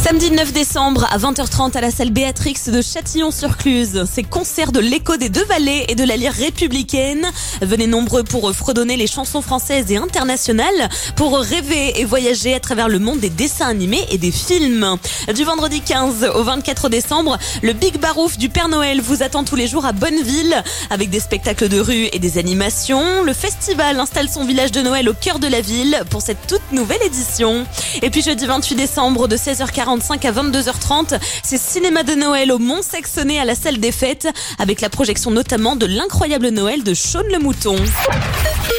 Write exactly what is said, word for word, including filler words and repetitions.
Samedi neuf décembre à vingt heures trente à la salle Béatrix de Châtillon-sur-Cluse. C'est concert de l'Écho des Deux Vallées et de la Lyre républicaine. Venez nombreux pour fredonner les chansons françaises et internationales, pour rêver et voyager à travers le monde des dessins animés et des films. Du vendredi quinze au vingt-quatre décembre, le Big Barouf du Père Noël vous attend tous les jours à Bonneville avec des spectacles de rue et des animations. Le festival installe son village de Noël au cœur de la ville pour cette toute nouvelle édition. Et puis jeudi vingt-huit décembre de seize heures quarante-cinq à vingt-deux heures trente, c'est cinéma de Noël au Mont-Saxonnet à la salle des fêtes avec la projection notamment de l'incroyable Noël de Shaun le Mouton.